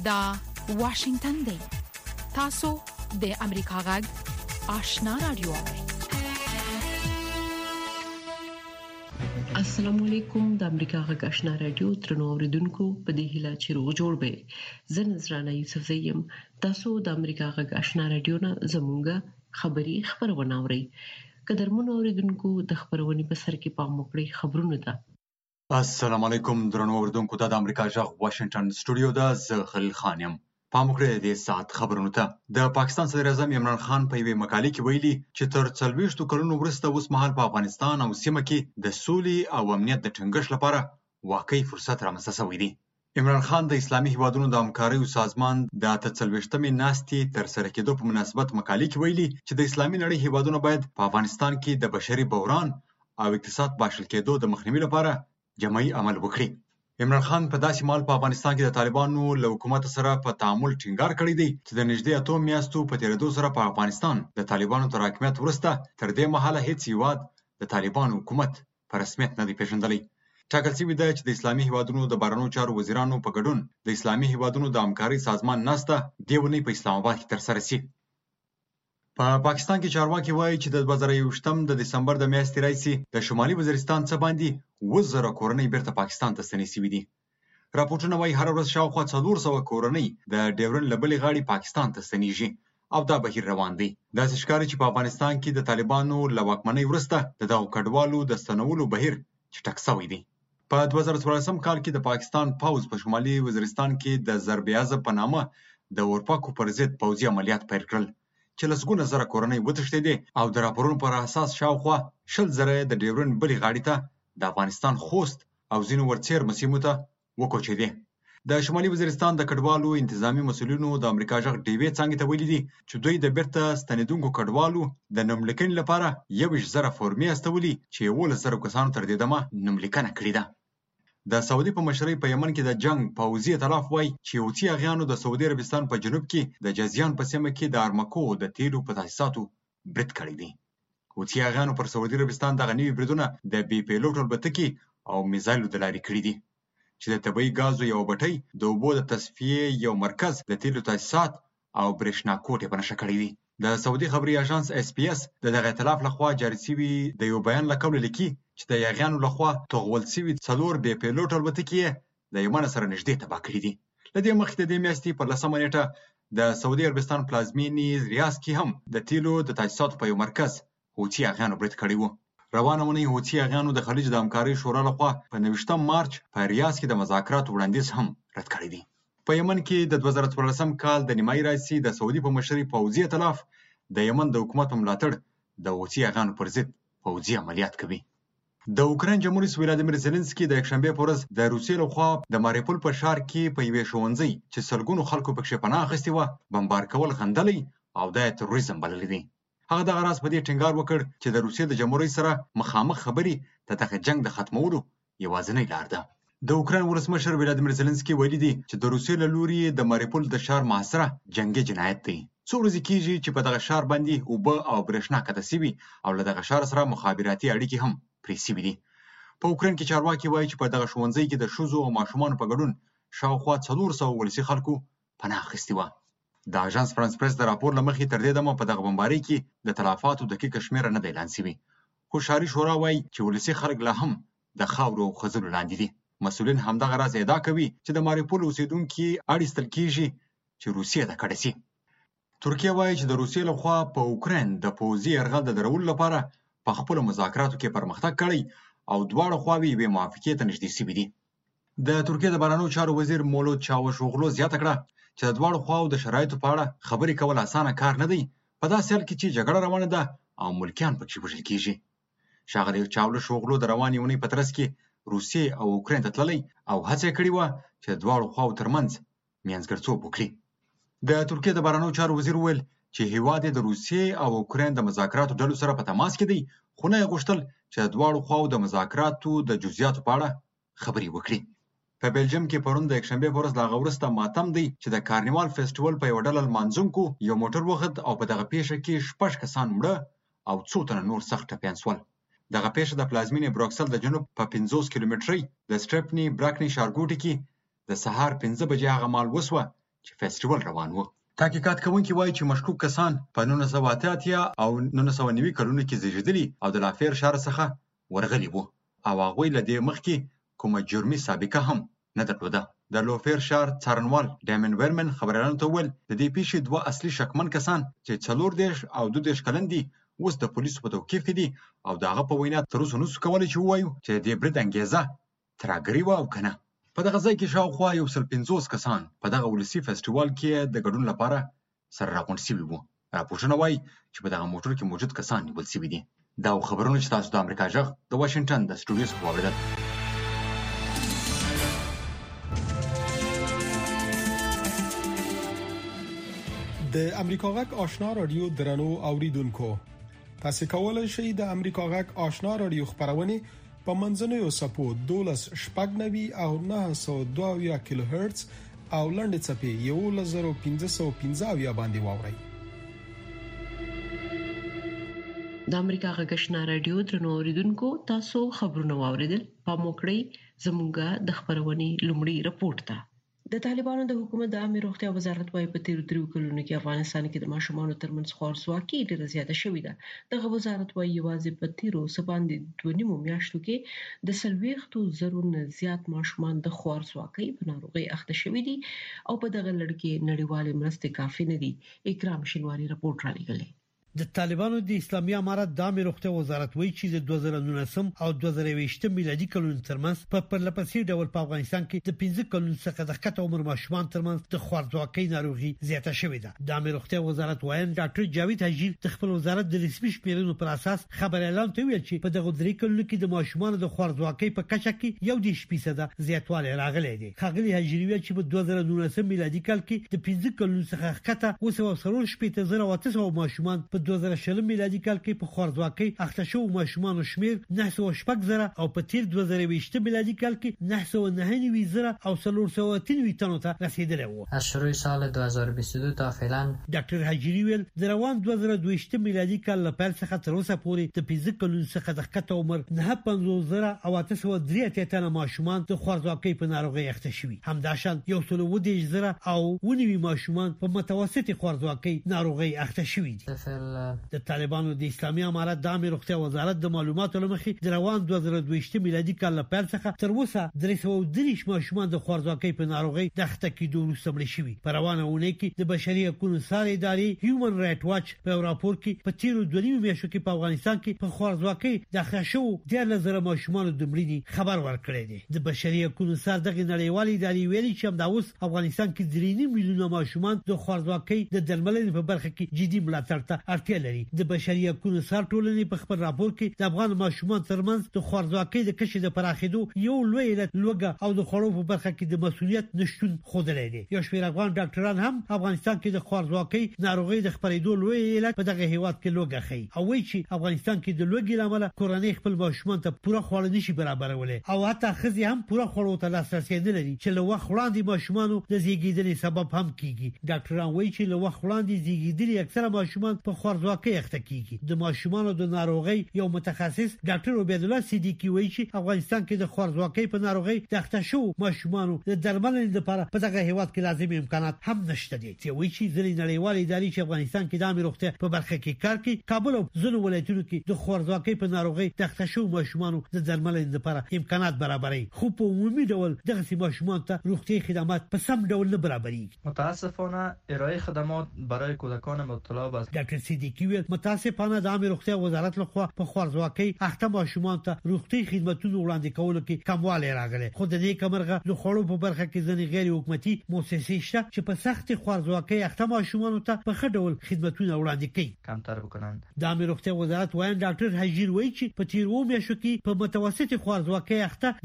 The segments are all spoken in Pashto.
دا واشنگتن دی. تاسو د امریکا غږ آشنا رادیو. السلام علیکم. د امریکا غږ آشنا رادیو ترنو اوریدونکو په دې هیله چې روغ جوړ به. زه نذرانه یوسف زیم. تاسو د امریکا غږ آشنا رادیو نه زموږه خبری خبرونه اورئ. قدرمن اوریدونکو د خبرونې په سر کې پام وکړئ خبرونه ده. السلام علیکم درنو اوریدونکو. د امریکا غږ واشنگټن سټوډیو ده. زه خلیل خان یم. پام وکړئ د ساعت خبرونو ته. د پاکستان صدر اعظم عمران خان په یوې مقالې کې ویلي چې تر 40 کلونو وروسته اوس مهال په افغانستان او سیمه کې د سولې او امنیت د ټینګښت لپاره واقعي فرصت رامنځته شوی دی. عمران خان د اسلامي هیوادونو د همکاریو سازمان د 48مې ناستې تر سره کېدو په مناسبت مقالې کې ویلي چې د اسلامي نړۍ هیوادونه باید په افغانستان کې د بشري بحران او اقتصاد پاشل کېدو د مخنیوي لپاره جمعي عمل وکړي. عمران خان په داسې مهال په افغانستان کې د طالبانو له حکومت سره په تعامل ټینګار کړی دی چې د نږدې 8 میاشتو په تیریدو سره په افغانستان د طالبانو تر حاکمیت وروسته تر دې مهاله هیڅ هیواد د طالبانو حکومت په رسمیت نه دی پیژندلی. ټاکل شوې ده چې د اسلامي هیوادونو د بهرنیو چارو وزیرانو په ګډون د اسلامي هیوادونو د همکارۍ سازمان ناسته دې اونۍ په اسلام آباد کې ترسره شي. په پاکستان کې چارواکي وایي چې د 2021 د دسمبر د میاشتې راهیسې د شمالي وزیرستان څخه باندې 1000 کورنۍ بیرته پاکستان ته ستنې شوي دي. راپورټونه وایي هره ورځ شاوخوا 400 کورنۍ د ډیورن له بلې غاړې پاکستان ته ستنېږي او دا بهیر روان دی. داسې ښکاري چې په افغانستان کې د طالبانو له واکمنۍ وروسته د دغو کډوالو د ستنولو بهیر چټک شوی دی. په 2014 کال کې د پاکستان پوځ په شمالي وزیرستان کې د ضرب اعظم په نامه د اورپاکو پر ضد پوځي عملیات پیل کړل چې لسګونه زره کورنۍ وتښتېدې او د راپورونو پر اساس شاوخوا 100,000 د ډیورن بلې غاړې ته د افغانستان خوست او ځینو ورڅېرمه سیمو ته وکوچېدې. د شمالي وزیرستان د کډوالو انتظامی مسؤلینو د امریکا غږ ډیوې څانګې ته ویلي دي چې دوی د بیرته ستنېدونکو کډوالو د نوملیکنې لپاره 21,000 فورمې استولي چې 11,000 کسانو تر دې دمه نوملیکنه کړې ده. د سعودي په مشرۍ په یمن کې د جنگ پوځي ائتلاف وایي چې حوثي اغیانو د سعودي عربستان په جنوب کې د جازیان په سیمه کې د ارمکو د تیلو په تاسیساتو برید کړی دی. حوثي اغیانو پر سعودي عربستان دغه نوي بریدونه د بې پیلوټ الوتکې او میزایلو د لارې کړي دي چې د طبیعي ګازو یو بټۍ د اوبو د تصفیې یو مرکز د تیلو تاسیسات او برېښنا کوټې په نښه کړی دي. د سعودي خبري اژانس SBS د دغه ائتلاف لخوا جاري شوي د یو بیان له قوله لیکي چې د یاغیانو لخوا توغول شوي 4 بې پیلوټ الوتکې د یمن سره نږدې تباه کړي دي. له دې مخکې د دې میاشتې په 10مه نیټه د سعودي عربستان پلازمینې ریاض کې هم د تیلو د تاسیساتو په یو مرکز حوثي اغیانو برید کړی و. روانه اونۍ حوثي اغیانو د خلیج د همکارۍ شورا لخوا په 29 مارچ په ریاض کې د مذاکراتو وړاندیز هم رد کړی دی. په یمن کې د 2014 کال د نیمایي راهیسې د سعودي په مشرۍ پوځي ائتلاف د یمن د حکومت په ملاتړ د حوثي اغیانو پر ضد پوځي عملیات کوي. د اوکراین جمهور رئیس ولادیمیر زيلنسکي د یکشنبې په ورځ د روسیې لخوا د ماریپول په ښار کې په یوې ښوونځي چې سلګونو خلکو پکښې پناه اخیستې وه بمبار کول غندلی او دا یې تروریزم بللی دی. هغه دغه راز په دې ټینګار وکړ چې د روسیې د جمهور رئیس سره مخامخ خبرې د دغه جنګ د ختمولو یوازینۍ لار ده. د اوکراین ولسمشر ولادیمیر زيلنسکي ویلي دي چې د روسیې له لوري د ماریپول د ښار محاصره جنګي جنایت دی. څو ورځې کېږي چې په دغه ښار باندې اوبه او برېښنا قطع شوي او له دغه ښار سره مخابراتي اړیکې هم پرې شوي دي. په اوکراین کې چارواکي وایي چې په دغه ښوونځي کې د ښځو او ماشومانو په ګډون شاوخوا 400 ولسي خلکو پناه اخیستې وه. د اژانس فرانس پریس د راپور له مخې تر دې دمه په دغه بمبارۍ کې د تلفاتو دقیقه شمېره نه دی اعلان شوې، خو ښاري شورا وایي چې ولسي خلک لا هم د خاورو او خځلو لاندې دي. مسؤلین همدغه راز ادعا کوي چې د ماریپول اوسېدونکي اړ ایستل کېږي چې روسیې ته کډه شي. ترکیه وایي چې د روسیې لخوا په اوکراین د پوځي یرغل د درولو لپاره په خپلو مذاکراتو کې پرمختګ کړی او دواړه خواوې یوې موافقې ته نږدې شوي دي. د ترکیې د بهرنیو چارو وزیر مولود چاوشوغلو زیاته کړه چې د دواړو خواوو د شرایطو په اړه خبرې کول اسانه کار نه دی په داسې حال کې چې جګړه روانه ده او ملکیان پکې وژل کېږي. ښاغلی چاوشوغلو د روانې اونۍ په ترڅ کې روسیې او اوکراین ته تللی او هڅه یې کړې وه چې د دواړو خواوو ترمنځ منځګړیتوب وکړي. د ترکیې د بهرنیو چارو وزیر وویل چې هیواد یې د روسیې او اوکراین د مذاکراتو ډلو سره په تماس کې دی، خو نه یې غوښتل چې د دواړو خواوو د مذاکراتو د جزئیاتو په اړه خبرې وکړي. په بلجیم کې پرون د یکشنبې په ورځ له هغه وروسته ماتم دی چې د کارنیوال فیسټیوال په یوه ډله لمانځونکو یو موټر وخوت او په دغه پیښه کې 6 کسان مړه او څو تنه نور سخت ټپیان شول. دغه پیښه د پلازمینې بروکسل د جنوب په 50 کیلومترۍ د سټریپني براکني ښارګوټي کې د سهار 5 بجې هغه مهال وسوه چې فیسټیوال روان و. تحقیقات کوونکي وایي چې مشکوک کسان په 1988 او 1990 کلونو کې زیږیدلي او د لافیر ښار څخه ورغلي وو او هغوی له دې مخکې کومه جرمي سابقه هم نه درلوده. د لوفیر ښار څارنوال ډیمن ویرمن خبریالانو ته وویل د دې پیښې 2 اصلي شکمن کسان چې 14 او 22 کلن دي اوس د پولیسو په توقیف کې دي او د هغه په وینا تر اوسه نشو کولی چې ووایو چې د دې برید انګیزه ترهګري وه او که نه. په دغه ځای کې شاوخوا 150 کسان په دغه ولسي فیسټیوال کې د ګډون لپاره سره راغونډ شوي وو. راپورټونه وایي چې په دغه موټر کې موجود کسان نیول شوي دي. دا خبرونه چې تاسو د امریکا غږ د واشنګټن د سټوډیو څخه واورېدل. د امریکا غږ آشنا رادیو درنو اوریدونکو، تاسو کولای شئ د امریکا غږ آشنا رادیو خبرونه په منځنوي سپو 12.9 او 902 کیلو هرتز او لنډ چپی 1515 باندې واورئ. د امریکا غږ آشنا رادیو درنو اوریدونکو، تاسو خبرونه واوریدل. په موکړی زموږه د خبرونه لومړی رپورت ده. د طالبانو د حکومت د عامه روغتیا وزارت وايي په تیر 3 کلونو کې افغانستان کې د ماشومانو ترمنځ خوارځواکي ډېره زیاته شوې ده. دغه وزارت وايي یوازې په تیر باندې 2 میاشتو کې د 40,000 نه زیات ماشومان د خوارځواکۍ په ناروغۍ اخته شوي دي او په دغه لړ کې نړیوال مرستې کافي نه دي. اکرام شینواری رپورټ را لېږلی. د طالبانو د اسلامي امارت د عامه روغتیا وزارت وایي چې د 2019 او 2020 میلادي کلونو ترمنځ په پرلپسې ډول په افغانستان کې د 15 کلونو څخه د کته عمر ماشومان ترمنځ د خوارځواکۍ ناروغي زیاته شوې ده. د عامه روغتیا وزارت وایي ډاکټر جاوید حجیر د خپل وزارت د رسمي شمیرنو پر اساس خبريالانو ته ویل چې په دغه 3 کلونو کې د ماشومان د خوارځواکۍ په کچه کې 1% زیاتوالی راغلی دی. خاغلی حجیر ویل چې په 2019 میلادي کال کې د 15 کلونو څخه کته وسو 800 ماشومان په 2020 میلادي کال کې په خوارځواکۍ اخته شو ماشومان شمیر 980 او په تیر 2020 میلادي کال کې 999 او 403 تنو ته رسیدلی وو. از شروع سال 2022 تا فعلا ډاکټر حجری ویل د روان 2022 میلادي کال له پیل څخه تر اوسه پورې د 15 کلونو څخه د کته عمر 950 او 803 تنه ماشومان د خوارځواکۍ په ناروغۍ اخته شوي. همداشان 110 او 90 ماشومان په متوسط خوارځواکۍ ناروغۍ اخته شوي دي. د طالبانو د اسلامي امارت د عامه روغتیا وزارت د معلوماتو لمخې د روان 2022 میلادي کال له پیل څخه تر اوسه 330 ماشومان د خوارځواکۍ په ناروغۍ د اخته کېدو وروسته مړه شوي. په روانه اونۍ کې د بشري حقوقو سازمان ادارې هیومن رائټ واچ په راپور کې په تیر 2 میاشتو کې په افغانستان کې په خوارځواکۍ د اخته شو 10,000 ماشومان د مړینې خبر ورکړی دی. د بشري حقوقو سازمان دغه نړیوال ادارې ویلي چې دا اوس افغانستان کې 3 میلیونه ماشومان د خوارځواکۍ د درملنې په برخه کې جدي ملاتړ ته اړتیا لري. د بشري حقوقو سازمان ټولنې په خپل راپور کې د افغان ماشومان ترمنځ د خوارځواکۍ د کچې د پراخېدو یو لوی علت لوږه او د خوړو په برخه کې د مسؤلیت نشټون خوندلې دي. یو شمېر افغان ډاکټران هم افغانستان کې د خوارځواکۍ ناروغۍ د خپرېدو لوی علت په دغه هیواد کې لوږه ښيي او وایي چې افغانستان کې د لوږې لامل کورنۍ خپل ماشومان ته پوره خواړه نشي برابرولای او حتی ښځې هم پوره خوړو ته لاسرسي نه لري چې له وخت وړاندې ماشومان د زیږیدنې سبب هم کیږي. ډاکټران وایي چې له وخت وړاندې زیږیدلي اکثره ماشومان په خوارځواکۍ اخته کیږي. د ماشومان د ناروغۍ یو متخصص ډاکټر عبید الله صدیقی وایي چې افغانستان کې د خوارځواکۍ په ناروغۍ د اخته شو ماشومان د درملنې لپاره په دغه هیواد کې لازمي امکانات هم نشته دي. چې وایي چې ځینې نړیوال ادارې چې افغانستان کې د عامه روغتیا په برخه کې کار کوي کابل او ځینو ولایتونو کې د خوارځواکۍ په ناروغۍ د اخته شو ماشومان د درملنې لپاره امکانات برابروي خو په عمومي ډول دغه ماشومان ته روغتي خدمات په سم ډول نه برابرېږي. متاسفانه ارائه خدمات برای کودکان مبتلا به ډاکټر صدیقی ویل متاسفانه د عامه روغتیا وزارت لخوا په خوارځواکۍ اخته ماشومان ته روغتي خدماتونه وړاندې کولو کې کموالی راغلی. خو د دې کمرغه د خوړو په برخه کې ځینې غیر حکومتي مؤسسې شته چې په سخت خوارځواکۍ اخته ماشومان ته په ښه ډول خدماتونه وړاندې کوي. کمتر بکنند. د عامه روغتیا وزارت وایي ډاکټر حجیر وایي چې په تیر میاشتو کې په متوسط خوارځواکۍ اخته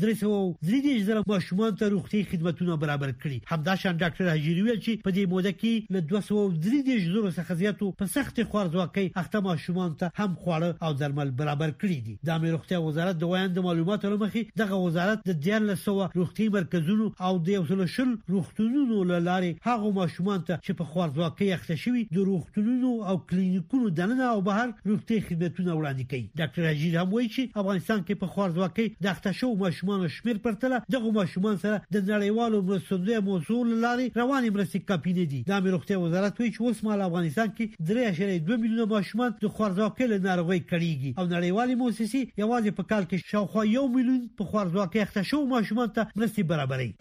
330 ماشومان ته روغتي خدماتونه برابر کړي. همداشان ډاکټر حجیر ویل چې په دې موده کې له 230 څخه زیاتو په سخت خوارځواکۍ اخته ماشومان ته هم خواړه او درمل برابر کړي دي. د امیر روغتیا وزارت د وایاند معلوماتو لمخې دغه وزارت د 1400 روغتي مرکزونو او د 100 روغتونونو لارې هغه ماشومان ته چې په خوارځواکۍ اخته شوي د روغتونونو او کلینیکونو دننه او بهر روغتي خدماتونه وړاندې کوي. ډاکټر اجیر هم وایي چې افغانستان کې په خوارځواکۍ د اخته شوو ماشومانو شمیر پرتله دغه ماشومان سره د نړیوالو مرستندوی موضوع لارې روانې مرستې کافي نه دي. د امیر روغتیا وزارت وایي چې اوس مهال افغانستان کې 3.2 میلیونه ماشومان د خوارځواکۍ له ناروغۍ کړيږي او نړیوالې موسسې یوازې په کال کې شاوخوا 1 میلیون په خوارځواکۍ اخته شوو ماشومان ته مرستې برابروي.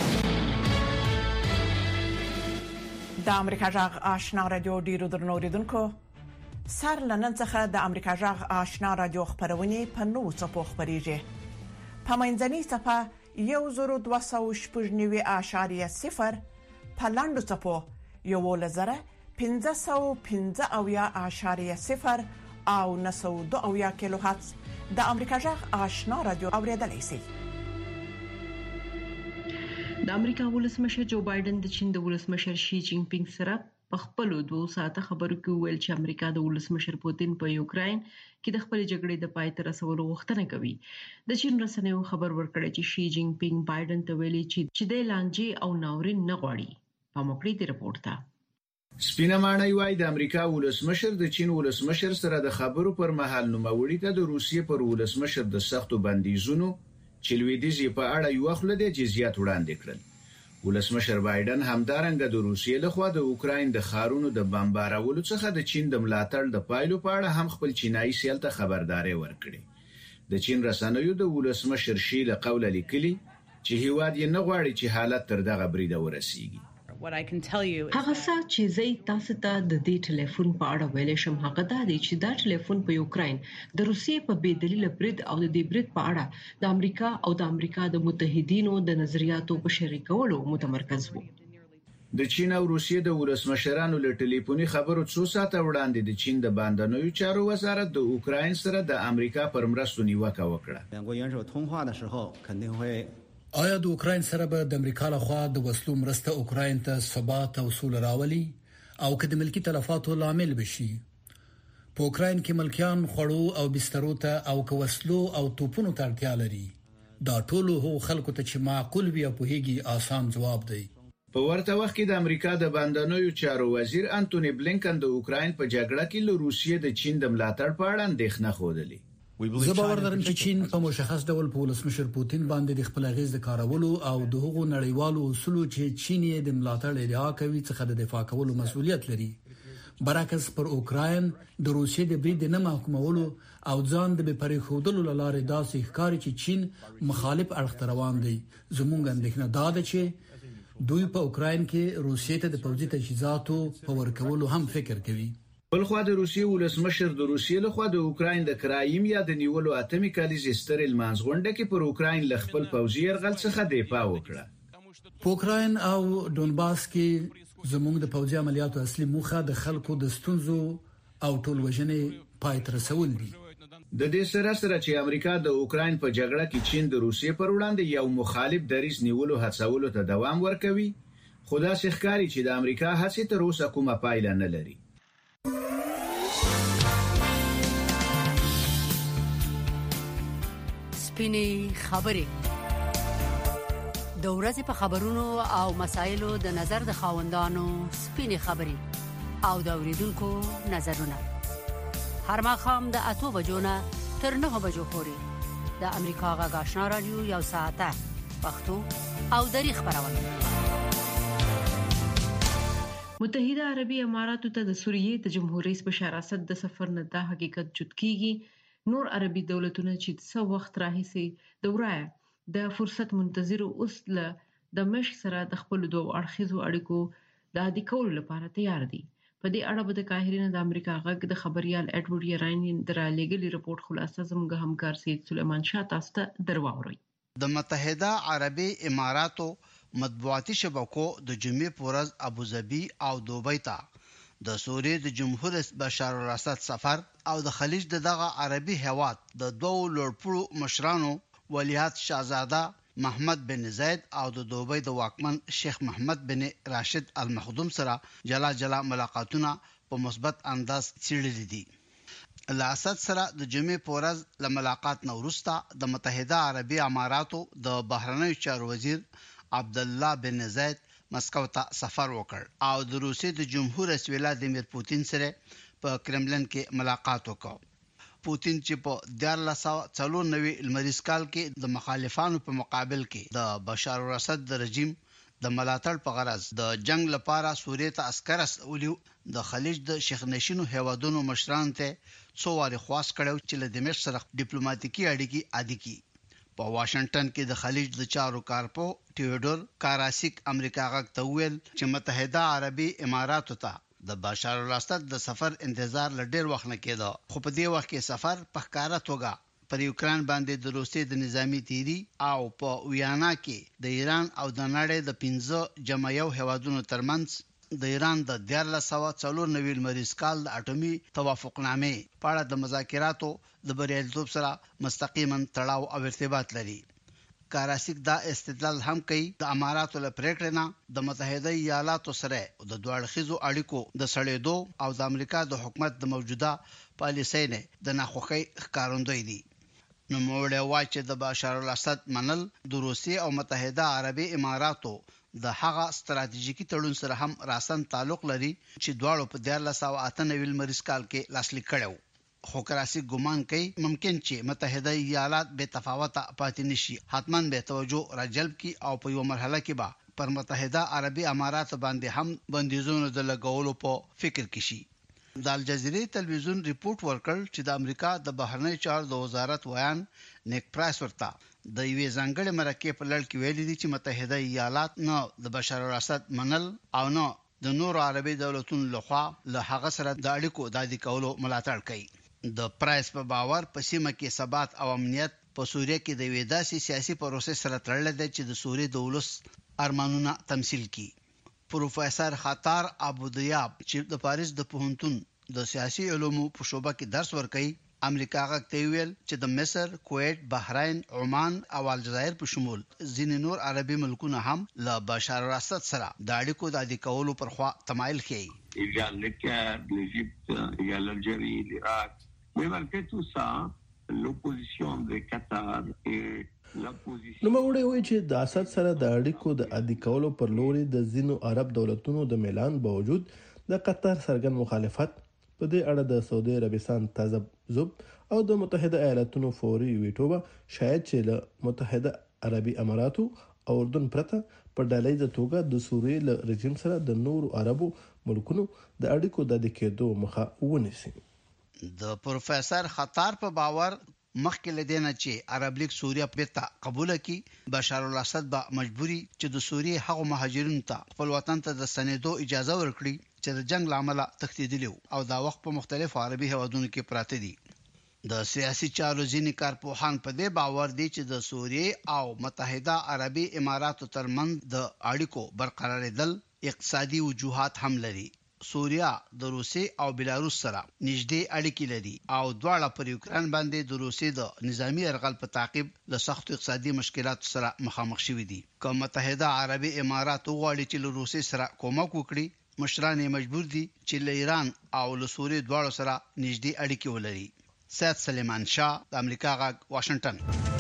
د امریکا جغ آشنا رادیو ډیرو درنو اوریدونکو سر لنن څخه د امریکا جغ آشنا رادیو خبرونه په نوو څپو خبريږي. په منځنۍ صفه 1290.0 په لاندو څپو 1515.0 او 902 کیلو هرتز د امریکا جغ آشنا رادیو اوریدلای شئ. د امریکا ولسمشر جو بایدن د چین د ولسمشر شي جین پینګ سره په خپل 2 ساعته خبرو کې ویل چې امریکا د ولسمشر پوتین په یوکراین کې د خپل جګړې د پای ته رسولو غوښتنه کوي. د چین رسنیو خبر ورکړی چې شي جین پینګ بایدن ته ویلي چې د لانجې او ناورین نه غواړي. په مکړې دی رپورټ ته سپینه ماڼۍ وايي د امریکا ولسمشر د چین ولسمشر سره د خبرو پر مهال نوموړي ته د روسیې پر ولسمشر د سختو بندیزونو چې لویدیځ په اړه یو خپل د جزئیات وړاندې کړل. ولسمشر بایدن همدارنګه د روسیې لخوا د اوکراین د خارونو د بمبارولو څخه د چین د ملاتړ د پایلو په اړه هم خپل چینایي سیال ته خبرداري ورکړي. د چین رسنیو د ولسمشر شي له قوله لیکلي چې هیواد یې نه غواړي چې حالت تر دغه بریده ورسیږي. هغه څه چې زه تاسو ته د دې ټلیفون په اړه ویل شم هغه دا دی چې دا ټلیفون په یوکراین د روسیې په بېدلیل برید او د دې برید په اړه د امریکا او د امریکا د متحدینو د نظریاتو په شریکولو متمرکز وو. د چین او روسیې د ولسمشرانو له ټلیفوني خبرو 2 ساعته وړاندې د چین د باندنوي چارو وزارت د اوکراین سره د امریکا پر مرستو نیوکه وکړه. آیا د اوکراین سره به د امریکا لخوا د وسلو مرسته اوکراین ته ثبات او سوله راولي او که د ملکی تلفاتو لامل بشي؟ په اوکراین کې ملکیان خړو او بسترو ته او که وسلو او توپونو ته اړتیا لري. دا ټول هو خلکو ته چې معقول وي او په هیګي آسان جواب دی. په ورته وخت کې د امریکا د باندنوي چارو وزیر انټونی بلینکن د اوکراین په جګړه کې له روسیې د چین د ملاتړ په اړه اندېښنه خوده. زه باور لرم چې چین په مشخص ډول په ولسمشر پوتین باندې د خپل غیز د کارولو او د هغو نړیوالو اصولو چې چین یې د ملاتړ ادعا کوي څخه د دفاع کولو مسؤلیت لري. برعکس پر اوکراین د روسیې د برید نه محکومولو او ځان د بپری خودلو لاره داسې ښکاري چې چین مخالف اړخ روان دی. زموږ اندېښنه دا ده چې دوی په اوکراین کې روسیې ته د پوځي تجهیزاتو په ورکولو هم فکر کوي. بلخوا د روسیې ولسمشر د روسیې لخوا د اوکراین د کرایم یا د نیولو اتمی کالیز ستر المانځغونډه کې پر اوکراین ل خپل پوځي یرغل څخه دفاع وکړه. په اوکراین او دونباس کې زموږ د پوځي عملیاتو اصلي موخه د خلکو د ستونزو او ټولوژنې پای ته رسول دي. د دې سره چې امریکا د اوکراین په جګړه کې چین د روسیې پر وړاندې یو مخالف دریځ نیولو هڅولو ته دوام ورکوي، خدا ښکاري چې د امریکا هڅې تر اوسه کومه پایله نه لري. سپینې خبرې د ورځې په خبرونو او مسایلو د نظر د خاوندانو سپینې خبرې او د اوریدونکو نظرونه هر ماښام د 8 بجو نه تر 9 بجو پورې د امریکا غږ آشنا رادیو یو ساعته پښتو او دری خبرونه. متحده عربي اماراتو ته د سوریې د جمهور رئیس بشار اسد د سفر نه دا حقیقت جوت کیږي. نور عربي دولتونه چې څو وخت راهیسي د ورایه د فرصت منتظر اوس له دمشق سره د خپل دوه اړخیزو اړیکو د عادي کولو لپاره تیار دي. په دې اړه به د قاهره نه د امریکا غږ د خبريال اډوارډ یراین درالېګلی رپورت خلاصه زموږ همکار سید سلیمان شاه تاسو ته درواوري. د متحده عربي اماراتو مطبوعاتي شبکو د جمعې پورز ابوظبي او دوبۍ ته د سوریې د جمهور رئیس بشار الاسد سفر او د خلیج دغه عربي هیواد د دوه لوړپوړو مشرانو ولیعهد شاهزاده محمد بن زید او د دوبۍ د واکمن شیخ محمد بن راشد المخدوم سره جلا ملاقاتونه په مثبت انداز څېړلې دي. له اسد سره د جمعې په ورځ له ملاقات نه وروسته د متحده عربي اماراتو د بهرنیو چارو وزیر عبد الله بن زید مسکو ته سفر وکړ او د روسیې د جمهور رئیس ولادیمیر پوتین سره په کرملن کې ملاقات وکړ. پوتین چې په 1994 لمریز کال کې د مخالفانو په مقابل کې د بشار الاسد د رژیم د ملاتړ په غرض د جنگ لپاره سوریې ته عسكر استولیو، د خلیج د شیخ نشینو هیوادونو مشران ته څو واره خواست کړو چې له دمشق سره ډیپلوماټیکي اړیکې عادي کړي. په واشنگټن کې د خلیج د چارو کارپو ټیوډور کاراسیک امریکا غاک ته ویل چې متحده عربي اماراتو ته د بشار الاسد د سفر انتظار لډیر وخت نه کېده، خو په دې وخت کې سفر په ښکارا توګه پر یوکران باندې د روسیې د نظامی تیری او په ویانا کې د ایران او د نړۍ د 15 جمعیو هیوادونو ترمنځ د ایران د 1994 لمریز کال د اټومي توافقنامې په اړه د مذاکراتو د بریالیتوب سره مستقیما تړاو او ارتباط لري. کاراسیک دا استدلال هم کوي د اماراتو له پریکړې نه د متحده ایالاتو سره د دوه اړخیزو اړیکو د سړېدو او د امریکا د حکومت د موجوده پالیسۍ نه د ناخوښۍ ښکارندوی دي. نو موږ وایو چې د بشار الاسد منل د روسیې او متحده عربي اماراتو د هغه ستراتیژیکي تړون سره هم راسن تعلق لري چې دواړو په 1998 لمریز کال کې لاسلیک کړو. خو کاراسیک ګمان کوي ممکن چې متحده ایالات به تفاوت پاتې نشي، حتماً به توجه راجلب کی او په یو مرحله کې به پر متحده عربي امارات باندې هم بندیزونو د لګولو په فکر کې شي. د الجزیرې تلویزیون ریپورت ورکړ چې د امریکا د بهرنی چارو د وزارت ویان نیک پرایس ورته د یوې ځانګړې مرکې په لړ کې ویلي دي چې متحده ایالات نه د بشار الاسد منل او نه د نور عربي دولتونو لخوا له هغه سره د اړیکو د عادي کولو ملاتړ کوي. د پرایس په باور په سیمه کې ثبات او امنیت په سوریه کې د وې داسې سیاسي پروسې سره تړل دي چې د سوریې د ولس ارمانونه تمثيل کړي. پروفیسور خطر ابو دیاب چې د پاریس د پوهنتون د سیاسي علومو په شعبه کې درس ورکوي امریکا غاکته ویل چې د مصر، کویت، بحرین، عمان او الجزایر په شمول ځینې نور عربي ملکونه هم له بشار الاسد سره د اړیکو د عادي کولو پر خوا تمایل ښیي. نو موږ وایو چې د اسد سره د اړیکو د عادي کولو پر لوري د ځینو عرب دولتونو د اعلان باوجود د قطر څرګند مخالفت په دې اړه د سعودي عربستان تعذب او د متحده ایالاتونو فوري ویټو شاید چې له متحده عربي اماراتو او اردن پرته په ډالۍ توګه د سوریې له رژیم سره د نورو عربو ملکونو د اړیکو د کېدو مخه ونیسي. د پروفیسور خطر په باور مخکې لدینه چې عرب لیگ سوریه پته قبول کړي بشار الاسد به مجبوري چې د سوریې هغو مهاجرینو ته خپل وطن ته د سنیدو اجازه ورکړي چې د جنگ لامل تښتیدلی او دا وخت په مختلفو عربي هیوادونو کې پراته دي. د سیاسي چارو ځینې کارپوهان په دې باور دي چې د سوریې او متحده عربي اماراتو ترمنځ د اړیکو برقرارېدل اقتصادي وجوهات هم لري. سوریا د روسي او بلاروس سره نږدې اړیکې لري او دواړه پر یوکران باندې د روسي د نظامی یرغل په تعقیب له سخت اقتصادي مشکلاتو سره مخامخ شوي دي. کوم متحده عربي امارات غواړي چې له روسي سره کومک وکړي، مشران مجبور دي چې له ایران او له سوریې دواړو سره نږدې اړیکې ولري. سید سلیمان شاه، د امریکا غږ، واشنگټن.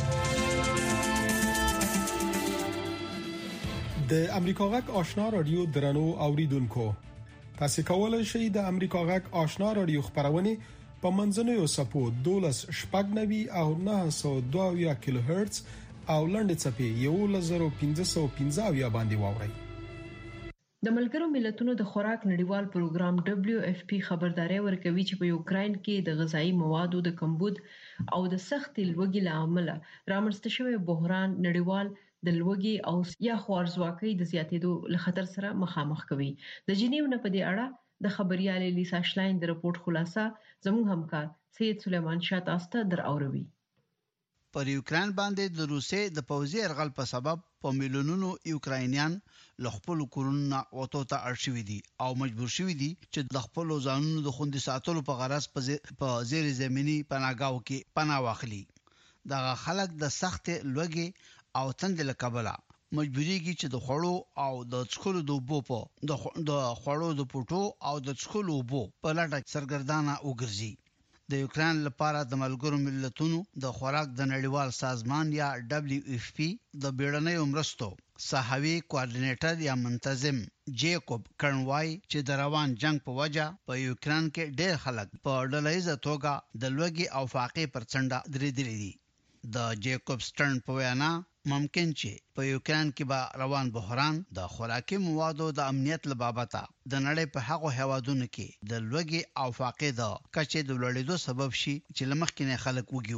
د امریکا غږ آشنا رادیو درنو اوریدونکو، تاسو کولای شئ د امریکا غږ آشنا رادیو خبرونه په منځنوي سپو 12.9 او 902 کیلو هرتز او لنډ چپی 11515 باندې واورئ. د ملګرو ملتونو د خوراک نړیوال پروګرام WFP خبرداري ورکوي چې په یوکرين کې د غذایی موادو د کمبود او د سخت لوږې لامل رامنځته شوی بحران نړیوال د لوږې او یا خوارزواکۍ د زیاتېدو له خطر سره مخامخ کوي. د جنیو نه په دې اړه د خبريال لیسا شلاین د رپورت خلاصه زموږ همکار سید سلیمان شاه تاسو ته دراوروي. پر یوکرين باندې د روسي د پوځي يرغل په سبب په میلیونونو یوکراینیان له خپل کورونو وټو ته اړشوي دي او مجبور شوي دي چې د خپل ځانونو د خوندي ساتلو په غرض په زیر زمینی پناهګاو کې پناه واخلي. دا خلک د سخت لوږې او تند له کبله مجبوريږي چې د خوړو او د څښلو د اوبو په د خوړو د پټو او د څښلو اوبو په لټه سرګردانه وګرځي. د یوکران لپاره د ملګرو ملتونو د خوراک د نړیوال سازمان یا WFP د بیړنیو مرستو صحوي کوارډینیټر یا منتظم جیکوب کرنوای چې د روان جنگ په وجه په یوکران کې ډېر خلک په ډلهیزه توګه د لوږې او فاقې پر څنډه درېدلي دي. د جیکوب سټرن په وینا ممکن چې په یوکران کې به روان بحران د خوراکي موادو د امنیت لبابته د نړۍ په هغو هیوادونو کې د لوږې او فاقې د کچې د لوړېدو سبب شي چې لمخکې نه خلک وګیو.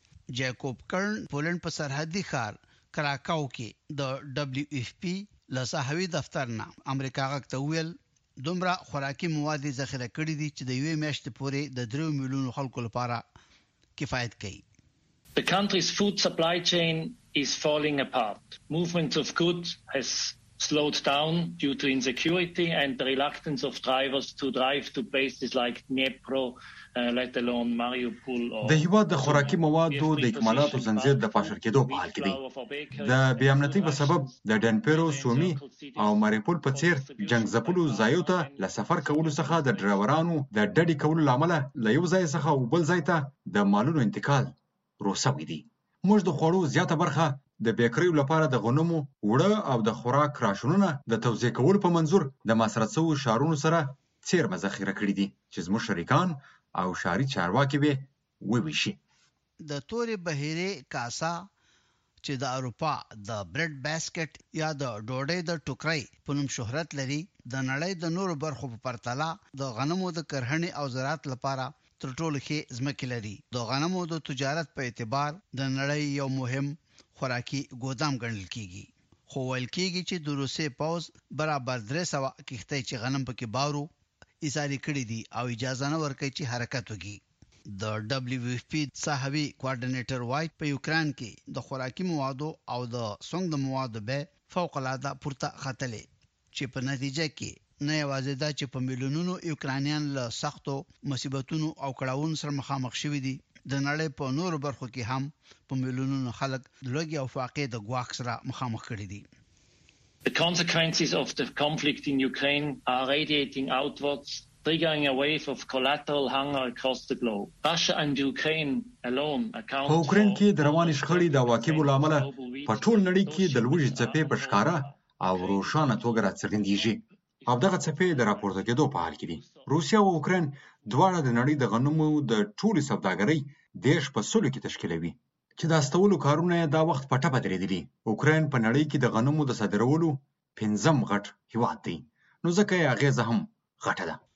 جیکوب کرن پولند په سرحدي ښار کراکاو کې د WFP له صحوي دفتر نه امریکا غږ ته ویل دومره خوراکي مواد ذخیره کړي دي چې د یوې میاشتې پورې د 3 میلیونو خلکو لپاره کفایت کوي. The country's food supply chain is falling apart. Movement of goods has slowed down due to insecurity and the reluctance of drivers to drive to places like Dnipro, let alone Mariupol. د هیواد د خوراکي موادو د اکمالاتو زنجیر د پاشل کېدو په حال کې دی. د بې امنیتۍ په سبب د ډنپرو، سومي او ماریپول په څیر جنگ ځپلو ځایو ته له سفر کولو څخه د ډرایورانو د ډډې کولو له امله له یو ځای څخه بل ځای ته د مالونو انتقال روسوي دي. موږ د خوړو زیاته برخه د بیکریو لپاره د غنمو، وړه او د خوراک راشنونه د توزیع کولو په منظور د مصرف شویو شهرونو سره څیرمه ذخیره کړي دي چې زموږ شریکان او شهري چارواکي به وویشي. د تورې بهیرې کاسا چې د اروپا د برډ باسکټ یا د ډوډۍ د ټوکرۍ په نوم شهرت لري د نړۍ د نورو برخو په پرتله د غنمو د کرهڼې او زراعت لپاره تر ټولو ښې ځمکې لري. د غنمو د تجارت په اعتبار د نړۍ یو مهم خوراکي ګودام ګڼل کیږي. خو ویل کیږي چې د روسي پوز برابر 300 کښتۍ چې غنم پکې بارو ایثاري کړي دي او اجازه نه ورکوي چې حرکت وکړي. د WFP صحوي کوارډینیټر وایي په یوکران کې د خوراکي موادو او د سونګ د موادو به فوق العاده پورته ختلې چې په نتیجه کې نه یوازې دا چې په میلیونونو یوکرانیان له سختو مصیبتونو او کړاوونو سره مخامخ شوي دي، د نړۍ په نورو برخو کې هم په میلیونونو خلک د لوږې او فاقې د ګواښ سره مخامخ کړي دي. The consequences of the conflict in Ukraine are radiating outwards, triggering a wave of collateral hunger across the globe. Russia and Ukraine alone account په اوکراین کې د روانې شخړې د عواقبو له امله په ټول نړۍ کې د لوږې څپې په ښکاره او روښانه توګه راڅرګندېږي او دغه څپې د راپورته کېدو په حال کې دي. روسیا او اوکراین دواړه د نړۍ د غنمو د ټولې سوداګرۍ 10% کې تشکیلوي چې د استولو کارونه دا وخت په ټپه درېدلي. اوکراین په نړۍ کې د غنمو د صادرولو 5م غټ هیواد دی، نو ځکه یې اغیزه هم غټه ده.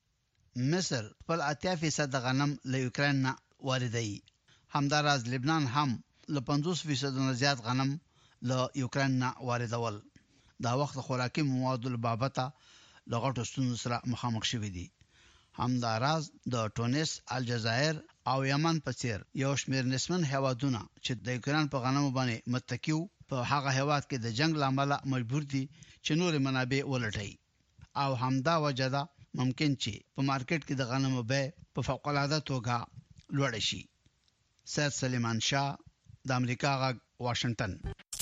مصر خپل 80% غنم له یوکراین نه واردوي. همداراز لبنان هم له 50% نه زیات غنم له یوکراین نه واردول. دا وخت خوراکي موادو لبابته له غټو ستونزو سره مخامخ شوي دي. همداراز د ټونس، الجزایر او یمن په څیر یو شمېر نسبن هیوادونه چې د یوکران په غنمو باندې متکي وو په هغه هیواد کې د جنگ لامل مجبور دي چې نور منابع ولټي او همدا وجه ده ممکن چې په مارکیټ کې د غنمو بیه په فوق العاده توګه لوړ شي. سید سلیمان شاه، د امریکا غږ، واشنگټن.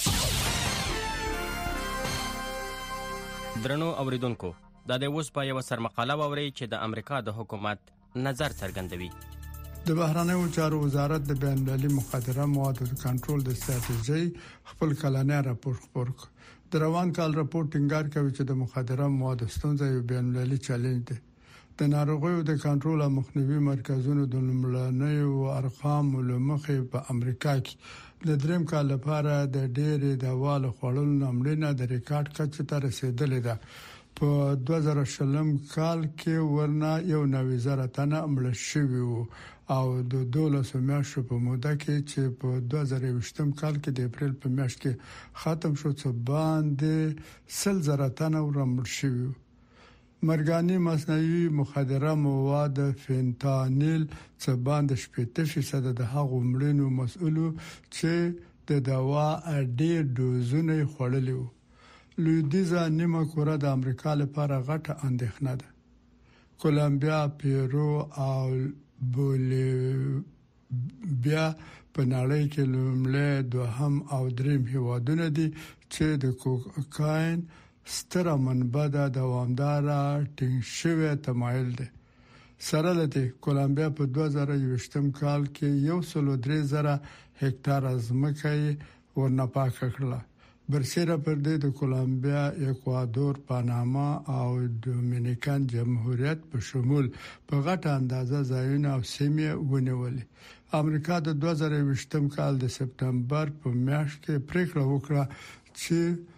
درنو اوریدونکو، دا د اوس په یو سرمقاله ووري چې د امریکا د حکومت نظر څرګندوي. د بهرنیو چارو وزارت د بین المللي مخدره موادو کنټرول د ستراتیژي خپل کلنی راپور خپور کړ. د روان کال راپور ټینګار کوي چې د مخدره موادو ستونزه یو بین المللي چیلنج دی. د ناروغیو د کنټرول او مخنیوي مرکزونو د لومړنیو ارقامو لمخې په امریکا کې د دریم کال لپاره د ډېرې دوالو خوړلو نمرینه د ریکارډ کچې ته رسیدلې ده. په 2020 کال کې ورنه 1,000 تنه مړه شوي وو او د 12 میاشتو په موده کې چې په 2020 کال کې د اپریل په میاشت کې ختم شو څه باندې 100,000 تنه ورمړ شوي وو. مرګاني مصنوعي مخدره مواد فینتانیل څه باندې 70% د هغو مړینو مسؤلو چې د دوا ډېر دوزونه خوړلي وو. لویدیزا نیمه کوره د امریکا لپاره غټه اندېښنه ده. کولمبیا، پیرو او بیا په نړۍ کې لومړی دوهم او دریم هیوادونه دي چې د کوکاین ستره منبع د دوامداره ټینګ شوی تمایل دی. سره لته کولمبیا په 2020 کال کې 103,000 هکتار ځمکه ورنپاک کړه. برسېره پر دې د کولمبیا، ایکوادور، پاناما او دومینیکان جمهوریت په شمول په غټه اندازه ځایونه او سیمې ونیولې. امریکا د 2020 کال د سپتمبر په میاشت کې پریکړه وکړه چې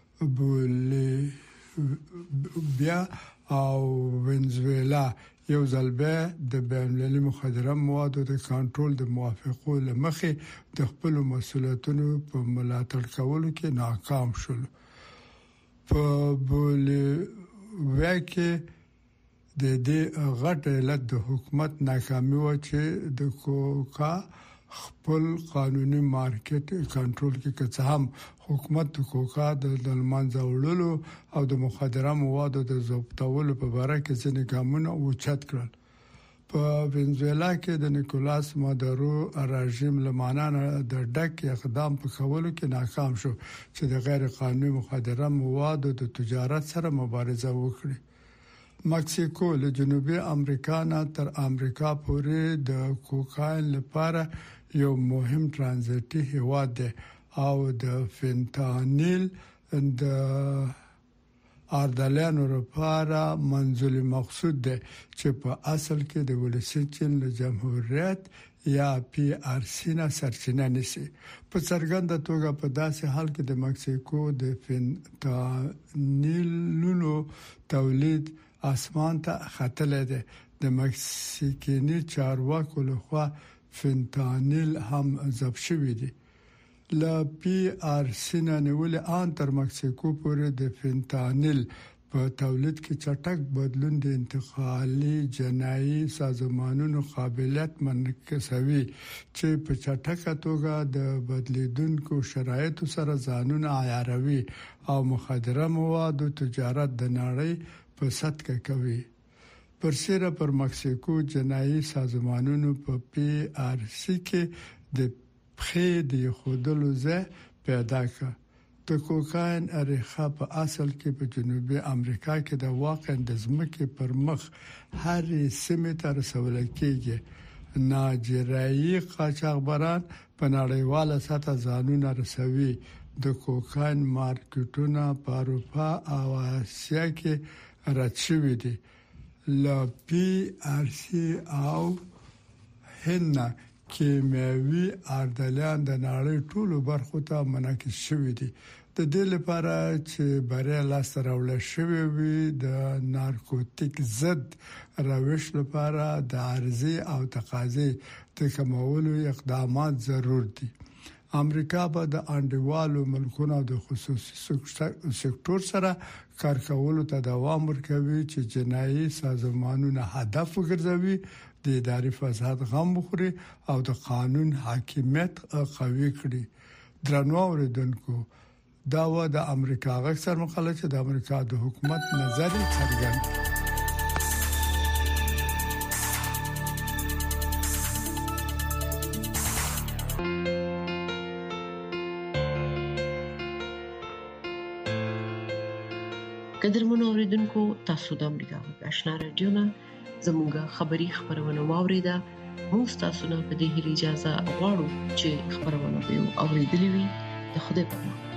بولیویا او ونزویلا یو ځل به د بین‌المللي مخدره موادو د کنټرول د موافقو لمخې د خپل مسولیتونو په ملاتړ کولو کې ناکام شول. په بولیویا کې د دې غټ علت د حکومت ناکامي و چې د کوکا خپل قانوني مارکیټ کنټرول کې کڅ هم حکومت د کوکا د منځه وړلو او د مخدره موادو د ضبطولو په اړه کې ځینې ګامونه اوچت کړل. په ونزویلا کې د نیکولاس مادورو رژیم لمانانه د ډک اقدام په کولو کې ناکام شو چې د غیر قانوني مخدره موادو د تجارت سره مبارزه وکړي. مکسیکو له جنوبي امریکا نه تر امریکا پورې د کوکاین لپاره یو مهم ترانزیتي هیواد دی او د فنتانیل د اردلانو لپاره منزل مقصود دی چې په اصل کې د ولسي چین له جمهوریت یا PRC نه سرچینه نیسي. په څرګنده توګه په داسې حال کې د مکسیکو د فنتانیلونو تولید اسمان ته ختلې ده. د مکسیکینی چارواکو لخوا فنتانیل هم ضبط شوی دی. ل PRC نه نیول ان تر مکسیکو پورې د فنتانیل په تولید کې چټک بدلون د انتقالي جنایي سازمانونو قابلیت منکسوي چې په چټکه توګه د بدلیدونکو شرایطو سره ځانونه عیاروي او مخدره موادو تجارت د نړۍ په سطح کوي. پرسیره پر مکسیکو جنایي سازمانونو په PRC کې د پخې د خودلو ځای پیدا کړ. د کوکاین اریخه په اصل کې په جنوبي امریکا کې د واقع د ځمکې پر مخ هر سیمه ته رسول کېږي. ناجرایي قاچاقبران په نړیواله سطح ځانونه رسوي. د کوکاین مارکیټونه په اروپا او اسیا کې رد شوی دي. ل PRC او هند کیمیاوي اردلان د نړۍ ټولو برخو ته منعکس شوی دي. د دې لپاره چې بریا لاس راوړل شوی وي د نارکوټیک ضد روش لپاره د عرضه او تقاضا د کمولو اقدامات ضرور دي. امریکا به د انډیوالو ملکونو د خصوصي سکتور سره کار کولو ته دوام ورکوي چې جنایي سازمانونه هدف وګرځوي، د اداري فساد غم وخوري او د قانون حاکمیت قوي کړي. درنو اوریدونکو، دا و د امریکا غږ سره مقاله چې د امریکا د حکومت نظر څرګند. قدرمنو اوریدونکو، تاسو د امریکا غږ آشنا رادیو نه زموږه خبری خبرونه واوریده. موږ تاسو نه په دې اجازه غواړو چې خبرونه به اوریدلې وي. د خدای په امان.